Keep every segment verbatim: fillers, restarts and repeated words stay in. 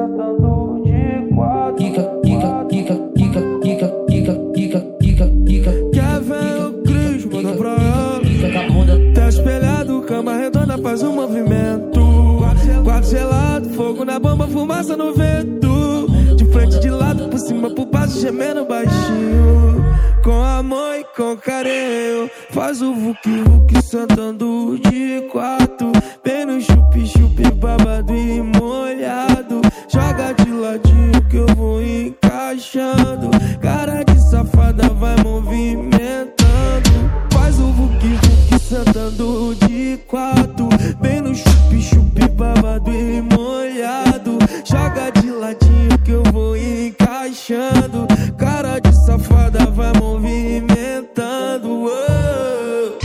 sentando de quatro. Quica, quica, quica, quica, quica, quica, quica, quica, quica. Quer ver o Cris, manda pra ela. Quica com a bunda. Tá espelhado, cama redonda, faz um movimento. Quarto gelado, fogo na bomba, fumaça no vento. De frente, de lado, por cima, por baixo, gemendo baixinho. Com amor e com carinho, faz o vuki vuki sentando de quatro. Bem no chupi-chupi, babado e molhado. Joga de ladinho que eu vou encaixando. Cara de safada vai movimentando. Faz o vuki vuki sentando de quatro. Bem no chupi-chupi, babado e molhado. Joga de ladinho que eu vou encaixando. Cara de safada vai movimentando. Oh.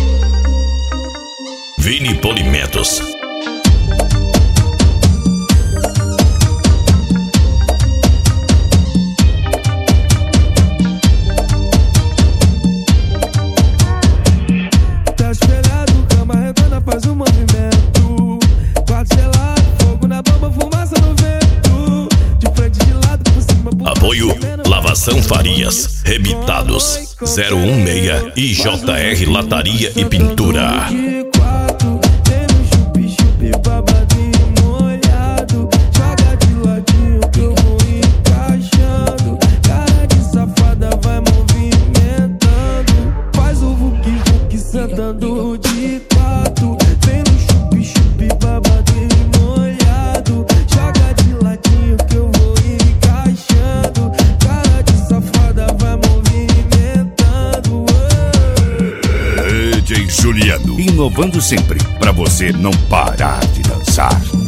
Vini Polimentos. Tá espelhado, cama redonda, faz um movimento. Quarto gelado, fogo na bomba, fumaça no vento. De frente, de lado, por cima, por Apoio baixo, Lavação Farias, Rebitados zero um seis e J R Lataria e Pintura. De quatro, tem no chupi-chupi, babado e molhado. Joga de ladinho que eu vou encaixando. Cara de safada vai movimentando. Faz o vuki vuki sentando de quatro. Vem no chupi-chupi, babado e molhado. Joga de ladinho que eu vou encaixando. Cara de safada vai movimentando. Oh. D J Juliano, inovando sempre, pra você não parar de dançar.